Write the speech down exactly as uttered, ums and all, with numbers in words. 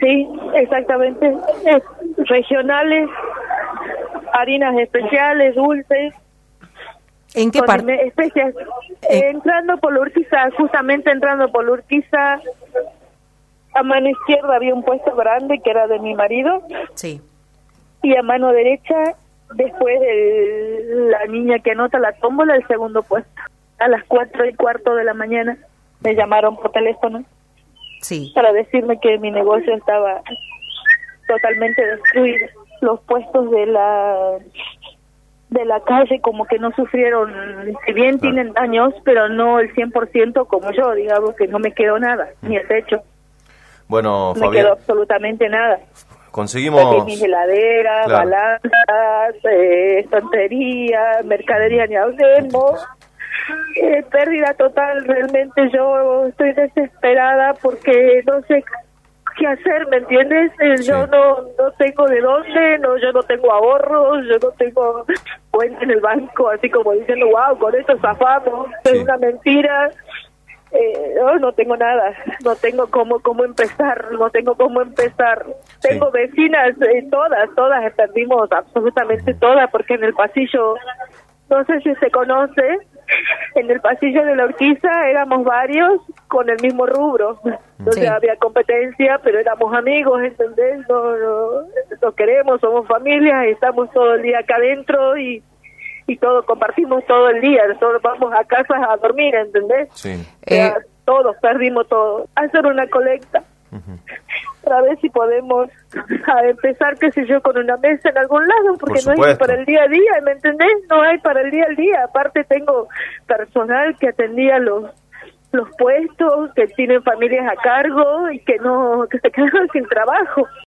Sí, exactamente. Eh, regionales, harinas especiales, dulces. ¿En qué parte? Especias. Eh, entrando por la Urquiza, justamente entrando por la Urquiza, a mano izquierda había un puesto grande que era de mi marido. Sí. Y a mano derecha, después de la niña que anota la tómbola, el segundo puesto. A las cuatro y cuarto de la mañana me llamaron por teléfono. Sí. Para decirme que mi negocio estaba totalmente destruido. Los puestos de la de la calle como que no sufrieron, si bien tienen daños, pero no el cien por ciento como yo, digamos que no me quedó nada, ni el techo. Bueno, no Fabián, me quedó absolutamente nada. Conseguimos... Mis heladeras, claro. balanzas, eh, estantería, mercadería ni hablemos. Eh, pérdida total, realmente yo estoy desesperada porque no sé qué hacer, ¿me entiendes? Eh, Sí. Yo no no tengo de dónde, no yo no tengo ahorros, yo no tengo cuenta en el banco, así como diciendo, wow, con esto zafamos, Sí. es una mentira. Eh, no, no tengo nada, no tengo cómo cómo empezar, no tengo cómo empezar. Sí. Tengo vecinas, eh, todas, todas perdimos, absolutamente todas, porque en el pasillo, no sé si se conoce, en el pasillo de la Urquiza éramos varios con el mismo rubro. Entonces Sí. había competencia, pero éramos amigos, ¿entendés? No, no, nos queremos, somos familia, estamos todo el día acá adentro y y todo, compartimos todo el día, solo vamos a casa a dormir, ¿entendés? Sí. O sea, Eh, todos perdimos todo. Hacer una colecta Ujú. para ver si podemos a empezar, qué sé yo, con una mesa en algún lado, porque Por no hay supuesto. para el día a día, ¿me entendés? No hay para el día al día. Aparte tengo personal que atendía los los puestos, que tienen familias a cargo y que no que se quedan sin trabajo.